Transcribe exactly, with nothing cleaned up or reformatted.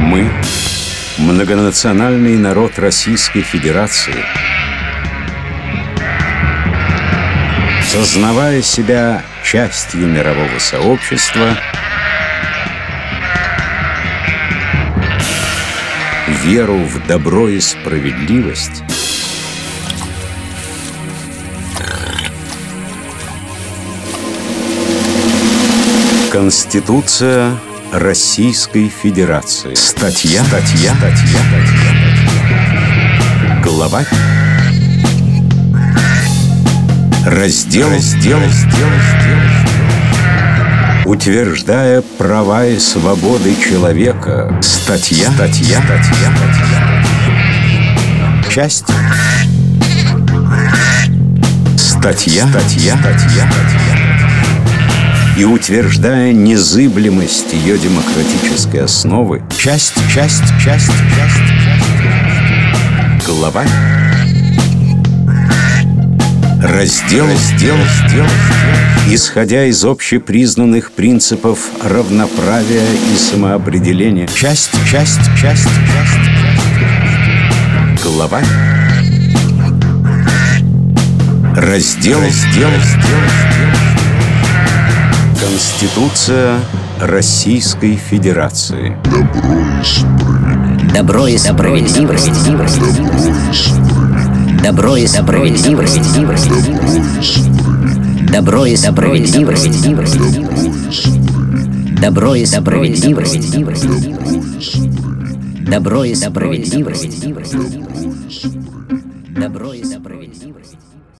Мы, многонациональный народ Российской Федерации, сознавая себя частью мирового сообщества, веру в добро и справедливость, Конституция Российской Федерации. Статья, статья, статья, статья. Глава. Раздел, раздел, раздел, раздел. Утверждая права и свободы человека. Статья, статья, статья, статья. Часть. Статья, статья, статья, статья. И утверждая незыблемость ее демократической основы. Часть, часть, часть, часть, часть. Глава. Раздел, раздел, раздел. Исходя из общепризнанных принципов равноправия и самоопределения. Часть, часть, часть, часть. Глава. Раздел, раздел, раздел. Конституция Российской Федерации. Добро и справедливость. Добро и справедливость. Добро и справедливость. Добро и справедливость. Добро и справедливость. Добро и справедливость. Добро и справедливость.